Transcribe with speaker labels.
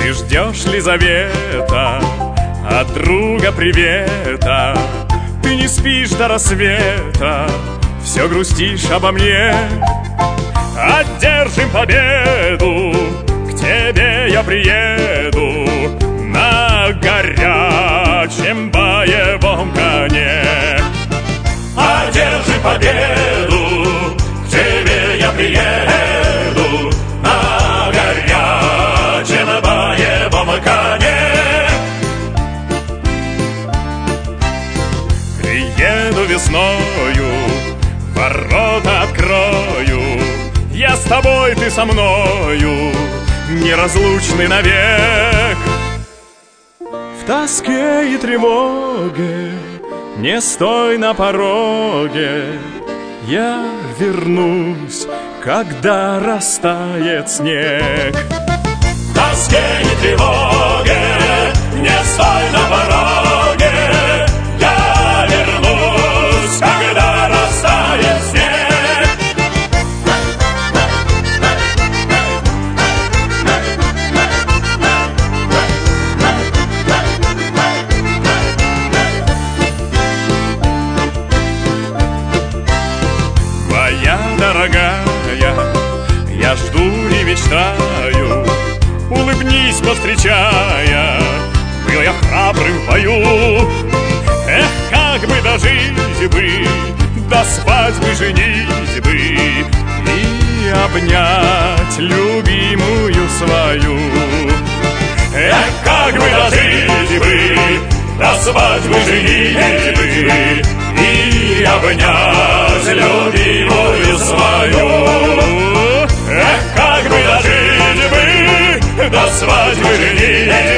Speaker 1: Ты ждешь ли завета от друга привета? Ты не спишь до рассвета, все грустишь обо мне. Одержим победу, к тебе я приеду на горячем боевом коне. Одержим победу, к тебе я приеду на горячем боевом коне. Приеду весною, ворота открою, я с тобой, ты со мною, неразлучны навек. В тоске и тревоге не стой на пороге, я вернусь, когда растает снег. В тоске и тревоге не стой на пороге, я вернусь, когда растает снег. Моя дорогая, я жду и мечтаю, улыбнись, повстречая, был я храбрым в бою. Эх, как бы дожить бы, до свадьбы женить бы и обнять любимую свою. Эх, как бы дожить бы, до свадьбы женить бы и обнять любимую свою. Эх, как бы дожить бы, до свадьбы женить